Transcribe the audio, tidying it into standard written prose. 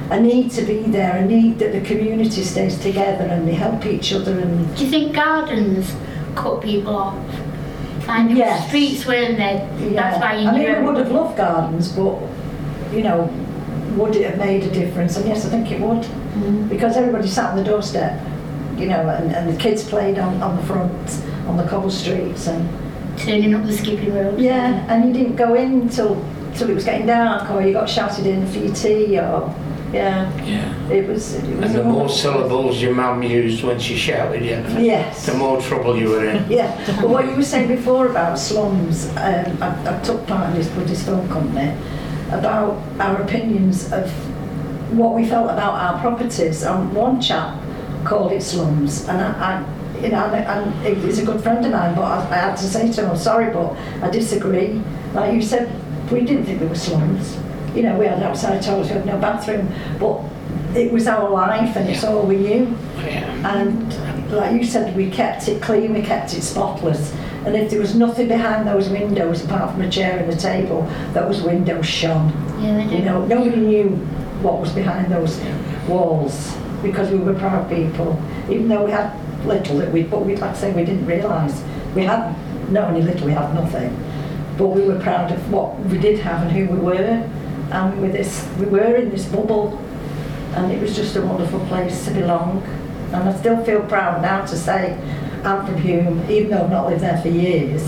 a need to be there, a need that the community stays together and they help each other. And do you think gardens cut people off? Like Yes. streets, weren't they? That's why you I knew mean, we would have everybody. loved gardens, but, you know, would it have made a difference? And yes, I think it would. Because everybody sat on the doorstep, you know, and the kids played on the front, on the cobble streets, and Turning up the skipping road. yeah, and you didn't go in till it was getting dark, or you got shouted in for your tea, or Yeah. it was. And a the more wonderful syllables your mum used when she shouted you, place. Yes. the more trouble you were in. Yeah, but what you were saying before about slums, I took part in this Buddhist film company about our opinions of what we felt about our properties. And one chap called it slums, and you know, and he's a good friend of mine, but I had to say to him, I'm sorry, but I disagree. Like you said, we didn't think there were slums. You know, we had outside toilets, we had no bathroom, but it was our life and it's all we knew. Yeah. And like you said, we kept it clean, we kept it spotless. And if there was nothing behind those windows apart from a chair and a table, those windows shone. Yeah, they You do. know, nobody knew what was behind those walls because we were proud people. Even though we had little, but we'd like to say we didn't realise. We had not only little, we had nothing. But we were proud of what we did have and who we were. And we were in this bubble. And it was just a wonderful place to belong. And I still feel proud now to say I'm from Hume, even though I've not lived there for years.